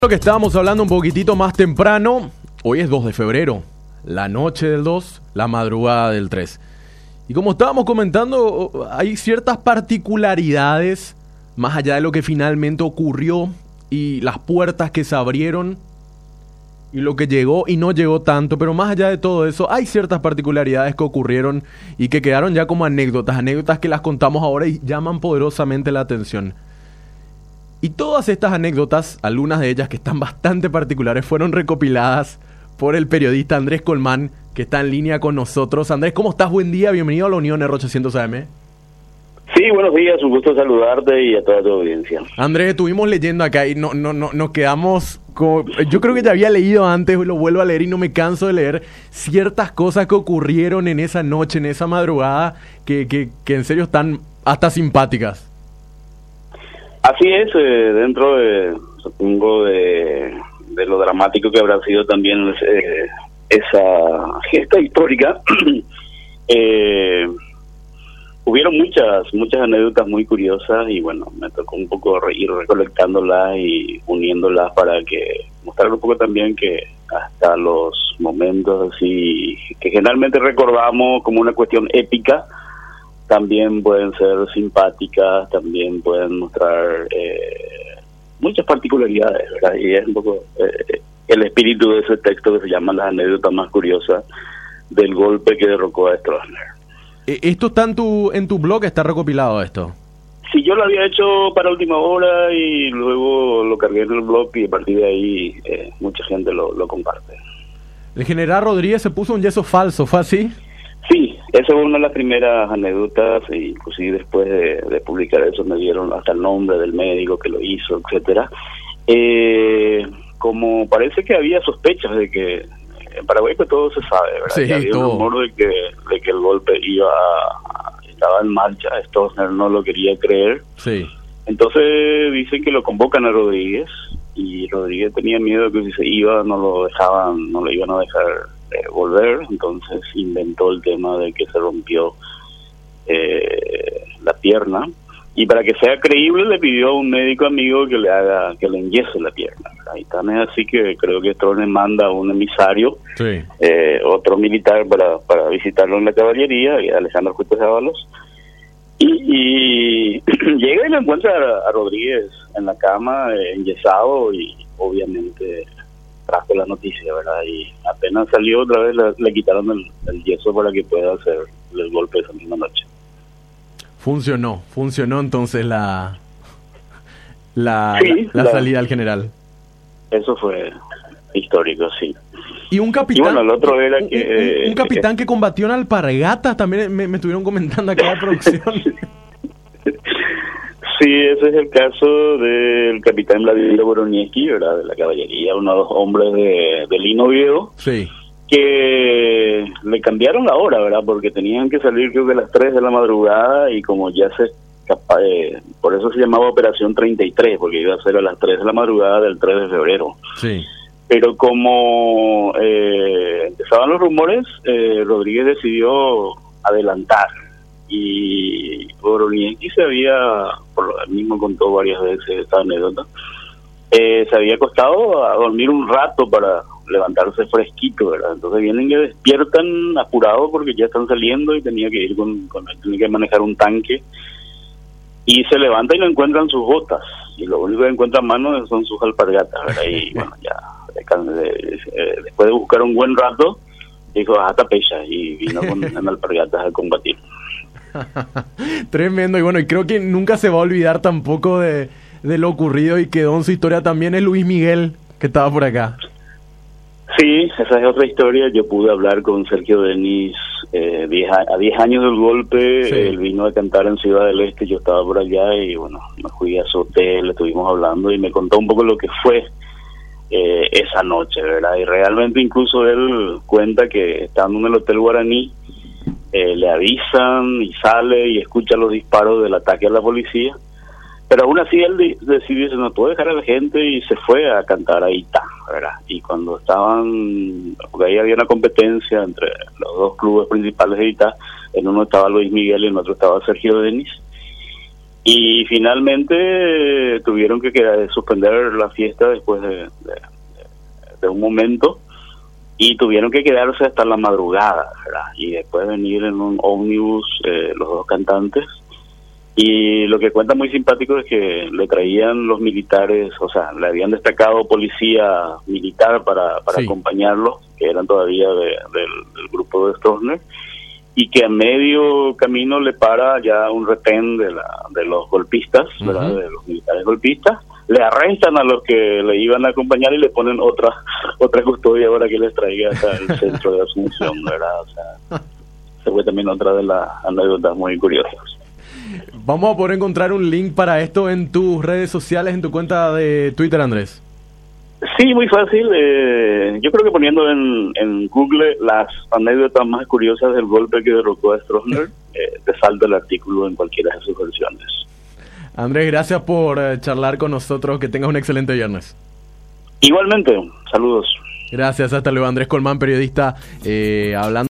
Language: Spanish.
Lo que estábamos hablando un poquitito más temprano, hoy es 2 de febrero, la noche del 2, la madrugada del 3. Y como estábamos comentando, hay ciertas particularidades, más allá de lo que finalmente ocurrió y las puertas que se abrieron y lo que llegó y no llegó tanto, pero más allá de todo eso, hay ciertas particularidades que ocurrieron y que quedaron ya como anécdotas que las contamos ahora y llaman poderosamente la atención. Y todas estas anécdotas, algunas de ellas que están bastante particulares, fueron recopiladas por el periodista Andrés Colmán, que está en línea con nosotros. Andrés, ¿cómo estás? Buen día, bienvenido a la Unión R800 AM. Sí, buenos días, un gusto saludarte y a toda tu audiencia. Andrés, estuvimos leyendo acá y nos quedamos como... Yo creo que ya había leído antes, lo vuelvo a leer y no me canso de leer ciertas cosas que ocurrieron en esa noche, en esa madrugada, que en serio están hasta simpáticas. Así es, dentro de, supongo, de lo dramático que habrá sido también esa gesta histórica, hubieron muchas anécdotas muy curiosas y bueno, me tocó un poco ir recolectándolas y uniéndolas para que mostrar un poco también que hasta los momentos así que generalmente recordamos como una cuestión épica, también pueden ser simpáticas, también pueden mostrar muchas particularidades, ¿verdad? Y es un poco el espíritu de ese texto que se llama Las anécdotas más curiosas del golpe que derrocó a Stroessner. ¿Esto está en tu blog? ¿Está recopilado esto? Sí, yo lo había hecho para última hora y luego lo cargué en el blog y a partir de ahí mucha gente lo comparte. El general Rodríguez se puso un yeso falso, ¿fue así? Sí, esa es una de las primeras anécdotas, e inclusive después de publicar eso me dieron hasta el nombre del médico que lo hizo, etcétera. Como parece que había sospechas de que en Paraguay pues todo se sabe, ¿verdad? Sí, que había todo. un rumor de que el golpe estaba en marcha, Stroessner no lo quería creer. Sí. Entonces dicen que lo convocan a Rodríguez y Rodríguez tenía miedo de que si se iba no lo iban a dejar volver, entonces inventó el tema de que se rompió la pierna y para que sea creíble le pidió a un médico amigo que le enyese la pierna. Ahí tan es así que creo que Stroessner manda a un emisario, Sí. otro militar para visitarlo en la caballería, y Alejandro Juárez Ábalos, y llega y lo encuentra a Rodríguez en la cama, enyesado, y obviamente trajo la noticia, ¿verdad? Y apenas salió otra vez le quitaron el yeso para que pueda hacer el golpe esa misma noche. Funcionó entonces la salida al general. Eso fue histórico, sí. Y un capitán, y bueno, el otro era que un capitán que combatió en alpargatas, también me estuvieron comentando acá en la producción. Sí, ese es el caso del capitán Vladimir Voronieski, ¿verdad? De la caballería, uno de los hombres de Lino Viejo. Sí. Que le cambiaron la hora, ¿verdad? Porque tenían que salir creo que a las 3 de la madrugada y como ya por eso se llamaba Operación 33, porque iba a ser a las 3 de la madrugada del 3 de febrero. Sí. Pero como empezaban los rumores, Rodríguez decidió adelantar y Voronieski por él mismo contó varias veces esta anécdota, se había acostado a dormir un rato para levantarse fresquito, ¿verdad? Entonces vienen y despiertan apurados porque ya están saliendo y tenía que ir tenía que manejar un tanque y se levanta y no encuentran sus botas y lo único que encuentran a mano son sus alpargatas, ¿verdad? Y bueno, ya después de buscar un buen rato dijo, hasta pecha y vino en alpargatas a combatir. Tremendo, y bueno, y creo que nunca se va a olvidar tampoco de lo ocurrido y quedó en su historia también es Luis Miguel, que estaba por acá. Sí, esa es otra historia. Yo pude hablar con Sergio Denis a 10 años del golpe. Sí. Él vino a cantar en Ciudad del Este, yo estaba por allá y bueno, me fui a su hotel, estuvimos hablando y me contó un poco lo que fue esa noche, ¿verdad? Y realmente incluso él cuenta que estando en el Hotel Guaraní, le avisan y sale y escucha los disparos del ataque a la policía. Pero aún así él decidió, no puedo dejar a la gente y se fue a cantar a Itá, ¿verdad? Y cuando porque ahí había una competencia entre los dos clubes principales de Itá, en uno estaba Luis Miguel y en otro estaba Sergio Denis, Y finalmente tuvieron que suspender la fiesta después de un momento, y tuvieron que quedarse hasta la madrugada, ¿verdad? Y después venir en un ómnibus los dos cantantes. Y lo que cuenta muy simpático es que le traían los militares, o sea, le habían destacado policía militar para Sí. acompañarlos, que eran todavía del grupo de Stroessner, y que a medio camino le para ya un retén de los golpistas, ¿verdad? De los militares golpistas, le arrestan a los que le iban a acompañar y le ponen otra custodia para que les traiga hasta el centro de Asunción, ¿verdad? O sea, esa fue también otra de las anécdotas muy curiosas. Vamos a poder encontrar un link para esto en tus redes sociales, en tu cuenta de Twitter, Andrés. Sí, muy fácil. Yo creo que poniendo en Google las anécdotas más curiosas del golpe que derrocó a Stroessner, te salta el artículo en cualquiera de sus versiones. Andrés, gracias por charlar con nosotros. Que tengas un excelente viernes. Igualmente, saludos. Gracias, hasta luego. Andrés Colmán, periodista, hablando.